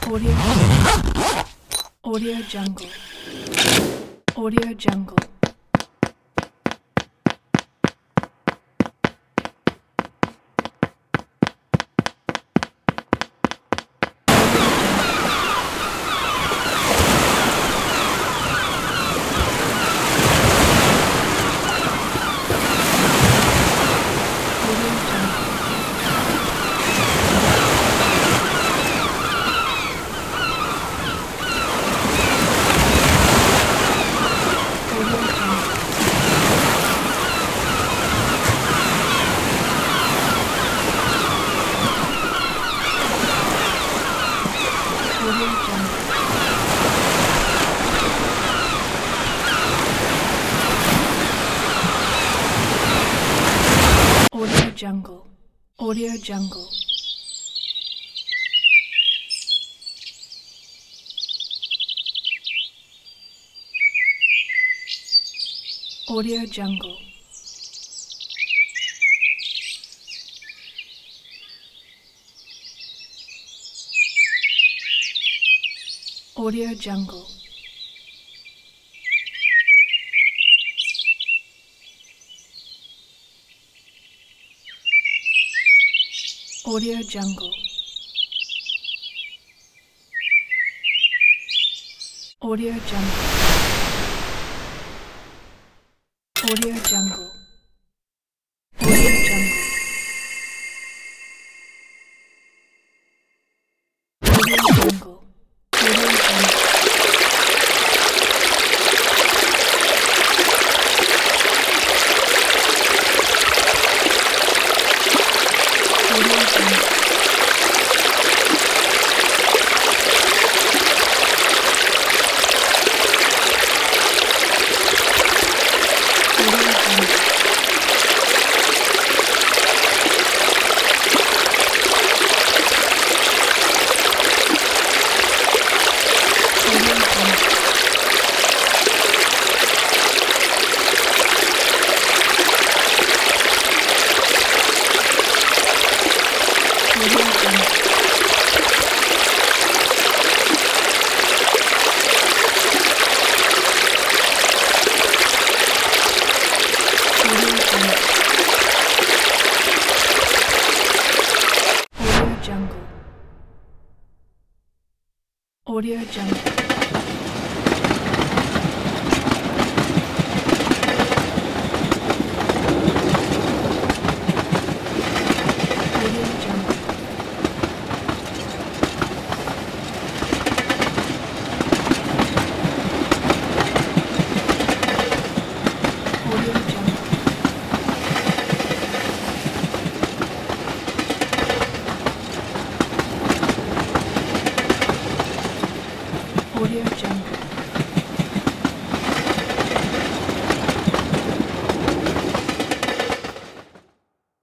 Audio Jungle. Audio Jungle. Audio Jungle. Audio Jungle. Audio Jungle. Audio Jungle. Audio Jungle. Audio Jungle. Audio Jungle. Audio Jungle. Audio Jungle. Audio Jungle. Audio Jungle. Audio Jungle. Audio Jungle. Audio Jungle.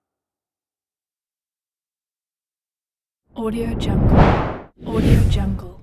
Audio Jungle. Audio Jungle.